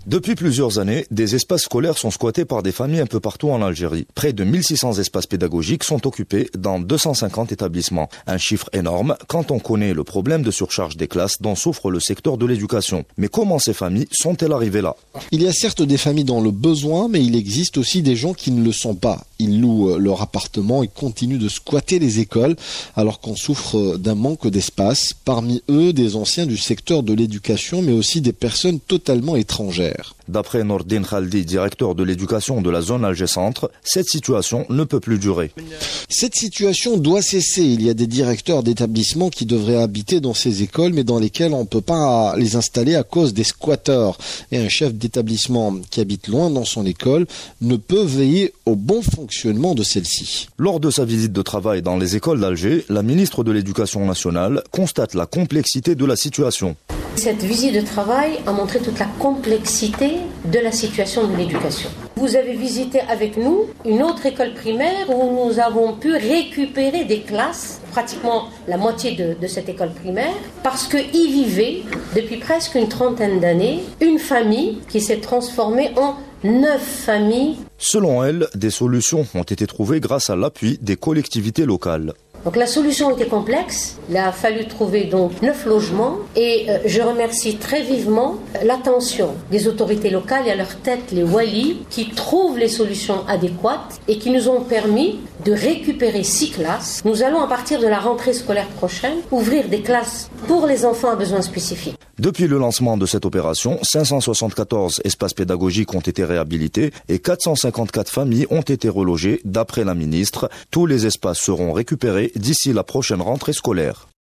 Depuis plusieurs années, des espaces scolaires sont squattés par des familles un peu partout en Algérie. Près de 1600 espaces pédagogiques sont occupés dans 250 établissements. Un chiffre énorme quand on connaît le problème de surcharge des classes dont souffre le secteur de l'éducation. Mais comment ces familles sont-elles arrivées là? Il y a certes des familles dans le besoin, mais il existe aussi des gens qui ne le sont pas. Ils louent leur appartement et continuent de squatter les écoles alors qu'on souffre d'un manque d'espace. Parmi eux, des anciens du secteur de l'éducation, mais aussi des personnes totalement étrangères. D'après Nordine Khaldi, directeur de l'éducation de la zone Alger Centre, cette situation ne peut plus durer. Cette situation doit cesser. Il y a des directeurs d'établissements qui devraient habiter dans ces écoles, mais dans lesquelles on ne peut pas les installer à cause des squatteurs. Et un chef d'établissement qui habite loin dans son école ne peut veiller au bon fonctionnement de celle-ci. Lors de sa visite de travail dans les écoles d'Alger, la ministre de l'Éducation nationale constate la complexité de la situation. Cette visite de travail a montré toute la complexité de la situation de l'éducation. Vous avez visité avec nous une autre école primaire où nous avons pu récupérer des classes, pratiquement la moitié de cette école primaire, parce qu'y vivait depuis presque une trentaine d'années une famille qui s'est transformée en 9 familles. Selon elle, des solutions ont été trouvées grâce à l'appui des collectivités locales. Donc la solution était complexe, il a fallu trouver donc 9 logements et je remercie très vivement l'attention des autorités locales et à leur tête les walis qui trouvent les solutions adéquates et qui nous ont permis de récupérer 6 classes. Nous allons à partir de la rentrée scolaire prochaine ouvrir des classes pour les enfants à besoins spécifiques. Depuis le lancement de cette opération, 574 espaces pédagogiques ont été réhabilités et 454 familles ont été relogées. D'après la ministre, tous les espaces seront récupérés d'ici la prochaine rentrée scolaire.